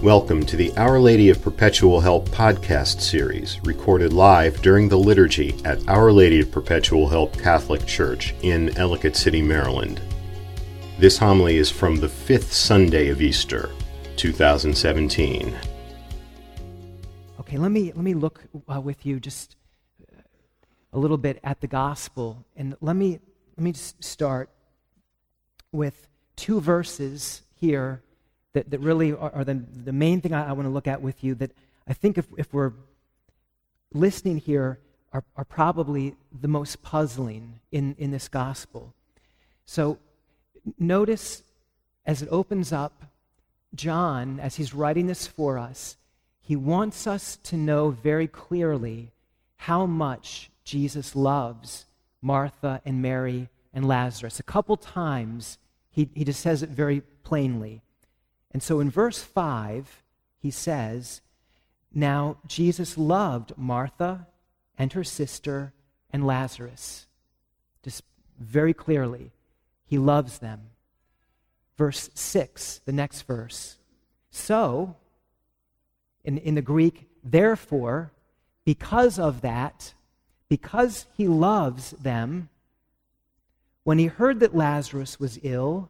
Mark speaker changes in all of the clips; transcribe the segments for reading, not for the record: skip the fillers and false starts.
Speaker 1: Welcome to the Our Lady of Perpetual Help podcast series, recorded live during the liturgy at Our Lady of Perpetual Help Catholic Church in Ellicott City, Maryland. This homily is from the fifth Sunday of Easter, 2017.
Speaker 2: Okay, let me look with you just a little bit at the gospel, and let me just start with two verses here that really are the main thing I want to look at with you, that I think if we're listening here are probably the most puzzling in this gospel. So notice as it opens up, John, as he's writing this for us, he wants us to know very clearly how much Jesus loves Martha and Mary and Lazarus. A couple times he just says it very plainly. And so in verse 5, he says, "Now Jesus loved Martha and her sister and Lazarus." Just very clearly, he loves them. Verse 6, the next verse. So, in the Greek, therefore, because of that, because he loves them, when he heard that Lazarus was ill,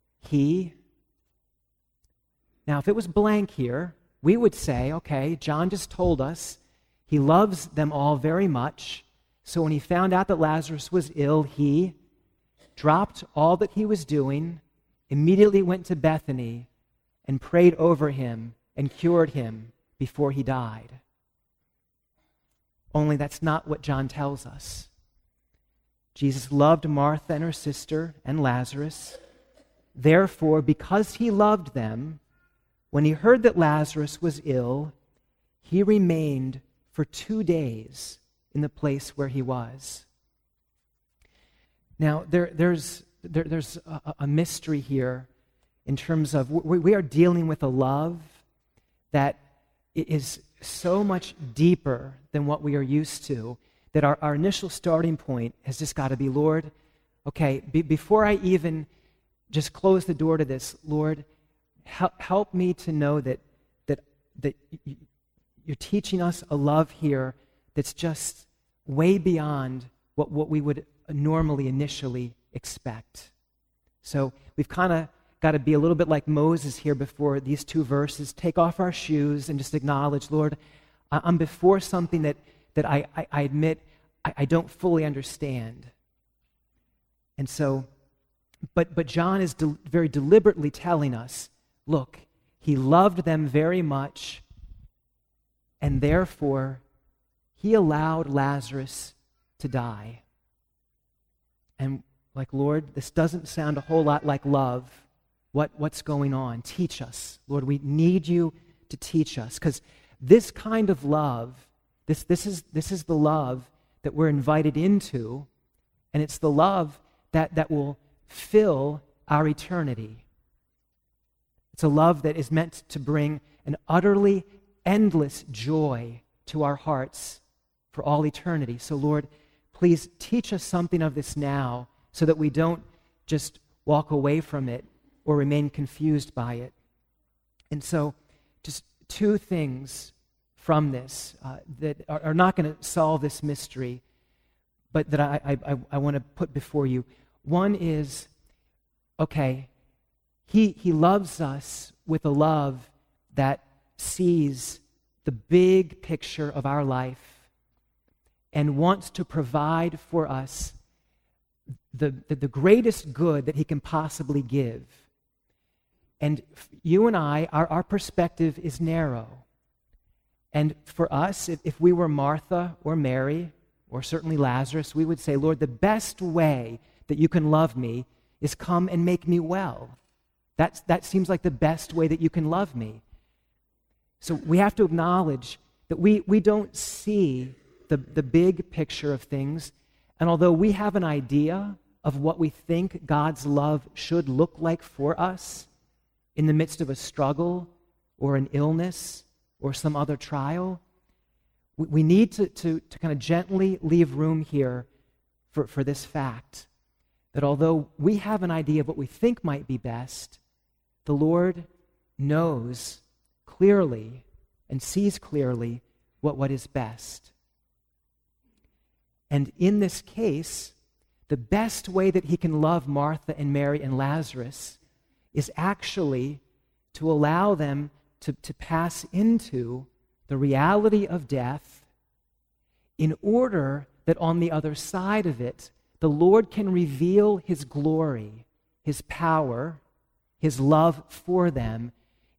Speaker 2: Now, if it was blank here, we would say, okay, John just told us he loves them all very much. So when he found out that Lazarus was ill, he dropped all that he was doing, immediately went to Bethany, and prayed over him and cured him before he died. Only that's not what John tells us. Jesus loved Martha and her sister and Lazarus. Therefore, because he loved them, when he heard that Lazarus was ill, he remained for 2 days in the place where he was. Now, there's a mystery here in terms of we are dealing with a love that is so much deeper than what we are used to, that our initial starting point has just got to be, Lord, okay, before I even just close the door to this, Lord, help me to know that you're teaching us a love here that's just way beyond what we would normally initially expect. So we've kind of got to be a little bit like Moses here before these two verses. Take off our shoes and just acknowledge, Lord, I'm before something that I admit I don't fully understand. And so, but John is very deliberately telling us, look, he loved them very much, and therefore he allowed Lazarus to die. And like, Lord, this doesn't sound a whole lot like love. What's going on? Teach us. Lord, we need you to teach us, because this kind of love, this is the love that we're invited into, and it's the love that will fill our eternity. It's a love that is meant to bring an utterly endless joy to our hearts for all eternity. So, Lord, please teach us something of this now so that we don't just walk away from it or remain confused by it. And so, just two things from this that are not going to solve this mystery, but that I want to put before you. One is, okay, He loves us with a love that sees the big picture of our life and wants to provide for us the greatest good that he can possibly give. And you and I, our perspective is narrow. And for us, if we were Martha or Mary, or certainly Lazarus, we would say, Lord, the best way that you can love me is come and make me well. That seems like the best way that you can love me. So we have to acknowledge that we don't see the big picture of things. And although we have an idea of what we think God's love should look like for us in the midst of a struggle or an illness or some other trial, we need to kind of gently leave room here for this fact, that although we have an idea of what we think might be best, the Lord knows clearly and sees clearly what is best. And in this case, the best way that he can love Martha and Mary and Lazarus is actually to allow them to pass into the reality of death in order that on the other side of it, the Lord can reveal his glory, his power, his love for them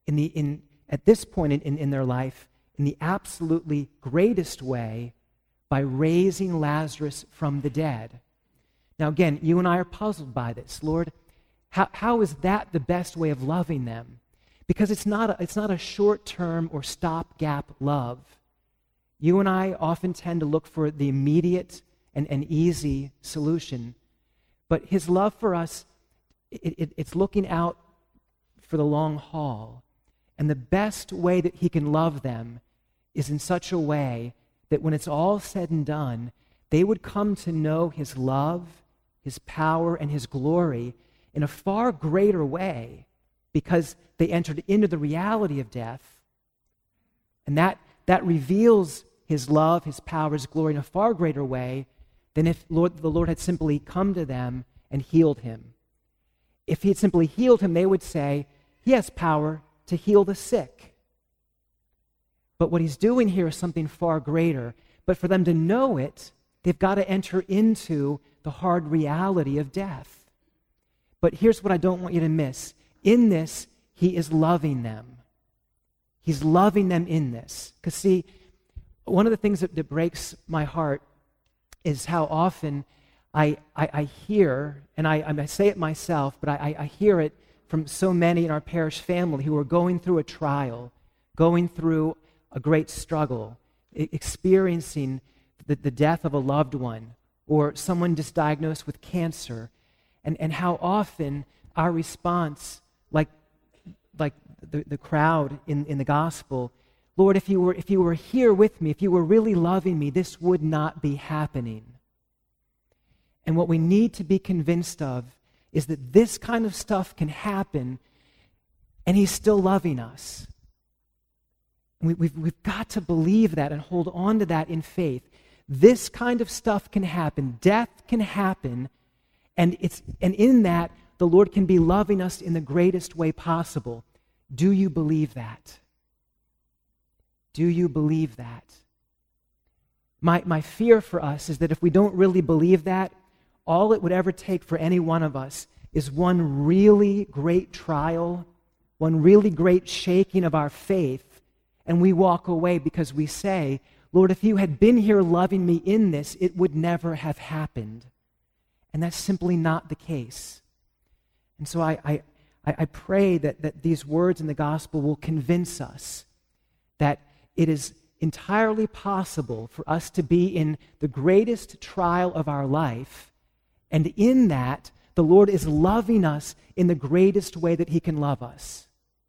Speaker 2: at this point in their life in the absolutely greatest way by raising Lazarus from the dead. Now again, you and I are puzzled by this. Lord, how is that the best way of loving them? Because it's not a short-term or stopgap love. You and I often tend to look for the immediate and easy solution. But his love for us, it's looking out for the long haul. And the best way that he can love them is in such a way that when it's all said and done, they would come to know his love, his power, and his glory in a far greater way because they entered into the reality of death. And that reveals his love, his power, his glory in a far greater way than if the Lord had simply come to them and healed him. If he had simply healed him, they would say, he has power to heal the sick. But what he's doing here is something far greater. But for them to know it, they've got to enter into the hard reality of death. But here's what I don't want you to miss. In this, he is loving them. He's loving them in this. Because see, one of the things that breaks my heart is how often I hear, and I say it myself, but I hear it from so many in our parish family who are going through a trial, going through a great struggle, experiencing the death of a loved one, or someone just diagnosed with cancer, and how often our response, like the crowd in the gospel, Lord, if you were here with me, if you were really loving me, this would not be happening. And what we need to be convinced of is that this kind of stuff can happen, and he's still loving us. And we've got to believe that and hold on to that in faith. This kind of stuff can happen. Death can happen, and in that, the Lord can be loving us in the greatest way possible. Do you believe that? Do you believe that? My fear for us is that if we don't really believe that, all it would ever take for any one of us is one really great trial, one really great shaking of our faith, and we walk away because we say, Lord, if you had been here loving me in this, it would never have happened. And that's simply not the case. And so I pray that these words in the gospel will convince us that it is entirely possible for us to be in the greatest trial of our life, and in that, the Lord is loving us in the greatest way that he can love us.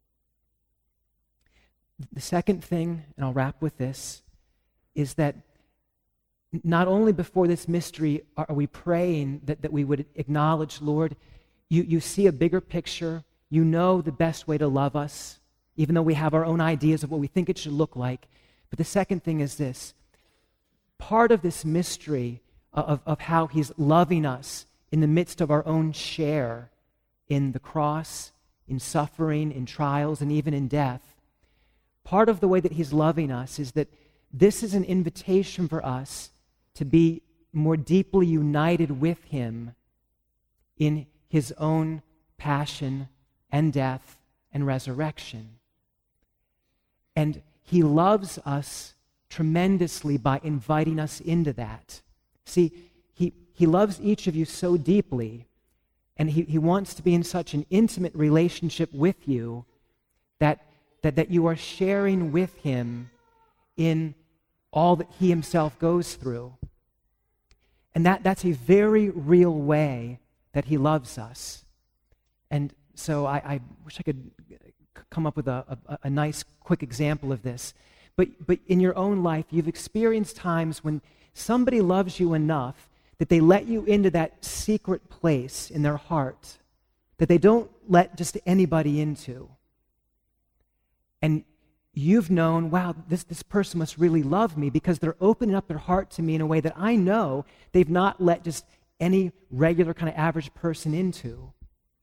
Speaker 2: The second thing, and I'll wrap with this, is that not only before this mystery are we praying that we would acknowledge, Lord, you see a bigger picture, you know the best way to love us, even though we have our own ideas of what we think it should look like. But the second thing is this. Part of this mystery of how he's loving us in the midst of our own share in the cross, in suffering, in trials, and even in death, part of the way that he's loving us is that this is an invitation for us to be more deeply united with him in his own passion and death and resurrection. And he loves us tremendously by inviting us into that. See, he loves each of you so deeply, and he wants to be in such an intimate relationship with you that you are sharing with him in all that he himself goes through. And that's a very real way that he loves us. And so I wish I could come up with a nice, quick example of this. But in your own life, you've experienced times when somebody loves you enough that they let you into that secret place in their heart that they don't let just anybody into. And you've known, wow, this person must really love me because they're opening up their heart to me in a way that I know they've not let just any regular kind of average person into.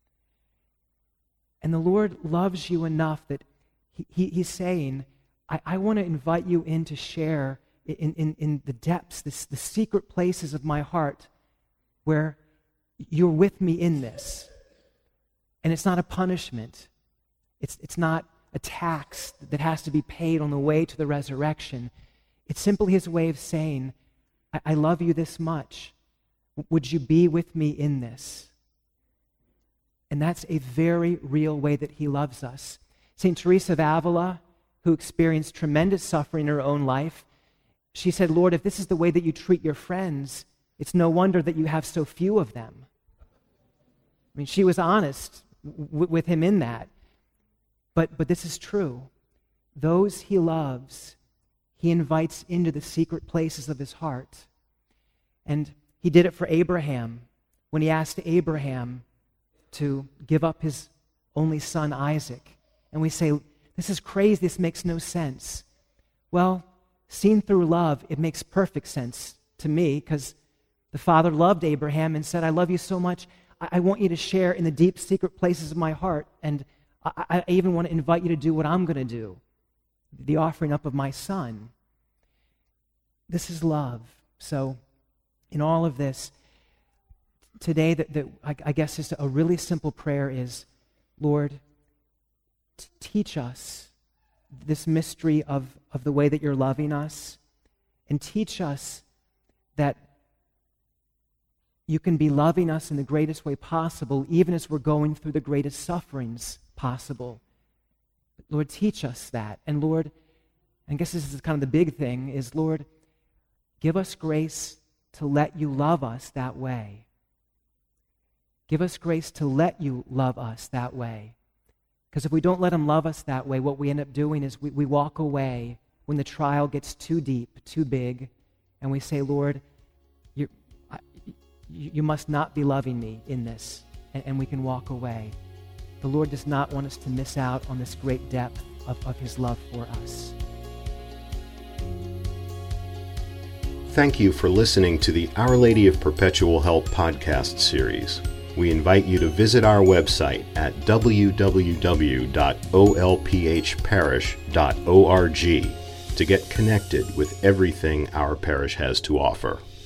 Speaker 2: And the Lord loves you enough that He's saying, I want to invite you in to share in the depths, the secret places of my heart where you're with me in this. And it's not a punishment. It's not a tax that has to be paid on the way to the resurrection. It's simply His way of saying, I love you this much. Would you be with me in this? And that's a very real way that He loves us. St. Teresa of Avila, who experienced tremendous suffering in her own life, she said, Lord, if this is the way that you treat your friends, it's no wonder that you have so few of them. I mean, she was honest with Him in that. But this is true. Those He loves, He invites into the secret places of His heart. And He did it for Abraham when He asked Abraham to give up his only son, Isaac. And we say, this is crazy, this makes no sense. Well, seen through love, it makes perfect sense to me because the Father loved Abraham and said, I love you so much, I want you to share in the deep secret places of my heart, and I even want to invite you to do what I'm going to do, the offering up of my son. This is love. So in all of this, today, I guess just a really simple prayer is, Lord, teach us this mystery of the way that you're loving us, and teach us that you can be loving us in the greatest way possible, even as we're going through the greatest sufferings possible. Lord, teach us that. And Lord, I guess this is kind of the big thing, is Lord, give us grace to let you love us that way. Give us grace to let you love us that way. Because if we don't let Him love us that way, what we end up doing is we walk away when the trial gets too deep, too big, and we say, Lord, you must not be loving me in this, and we can walk away. The Lord does not want us to miss out on this great depth of His love for us.
Speaker 1: Thank you for listening to the Our Lady of Perpetual Help podcast series. We invite you to visit our website at www.olphparish.org to get connected with everything our parish has to offer.